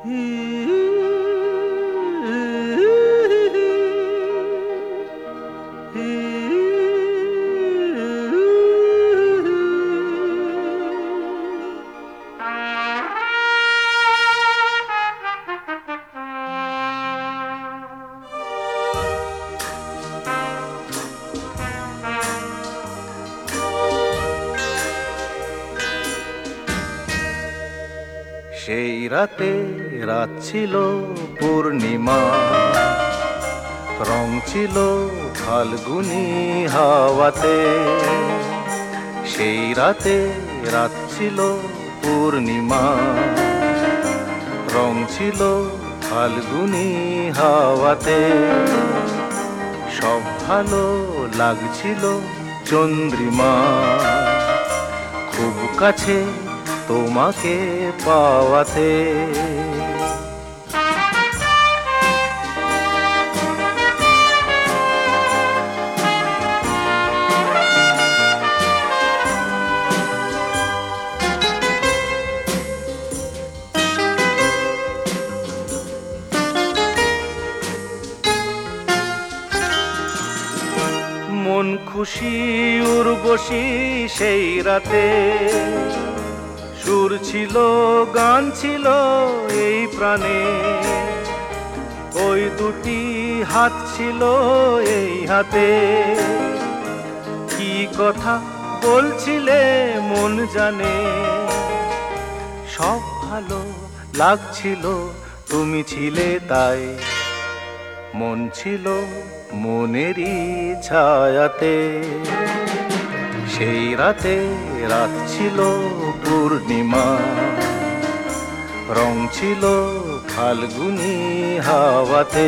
সেই রাতে রাত ছিল পূর্ণিমা, রং ছিল ফাল্গুনি হাওয়াতে। সেই রাতে রাত ছিল পূর্ণিমা, রং ছিল ফাল্গুনি হাওয়াতে। সব ভালো লাগছিল চন্দ্রিমা, খুব কাছে তোমাকে পাওয়াতে। মন খুশি উর্বশী সেই রাতে, সুর ছিল গান ছিল এই প্রাণে। ওই দুটি হাত ছিল এই হাতে, কি কথা বলছিলে মন জানে। সব ভালো লাগছিল তুমি ছিলে তাই, মন ছিল মনেরই ছায়াতে। সেই রাতে রাত ছিল পূর্ণিমা, রং ছিল ফাল্গুনি হাওয়াতে।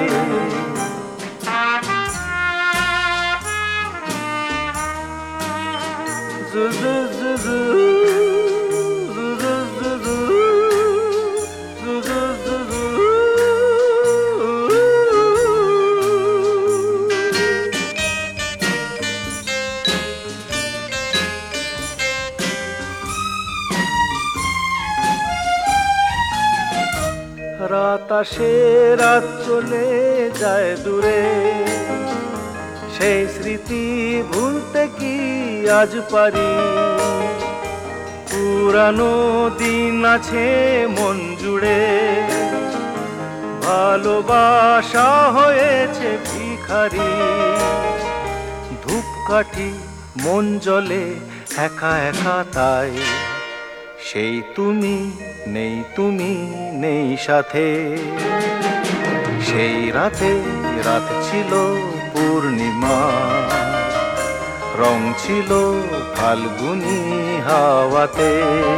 রাত আসে রাত চলে যায় দূরে, সেই স্মৃতি ভুলতে কি আজ পারি। পুরানো দিন আছে মন জুড়ে, ভালোবাসা হয়েছে ভিখারি। ধূপকাঠি মন জ্বলে একা একা তাই, সেই তুমি নেই সাথে। সেই রাতে রাত ছিল পূর্ণিমা, রং ছিল ফাল্গুনি হাওয়াতে।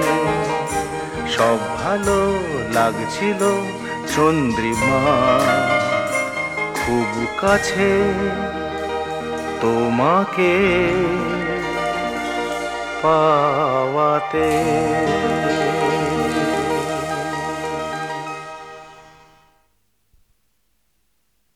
সব ভালো লাগছিল চন্দ্রিমা, খুব কাছে তোমাকে পাওয়াতে।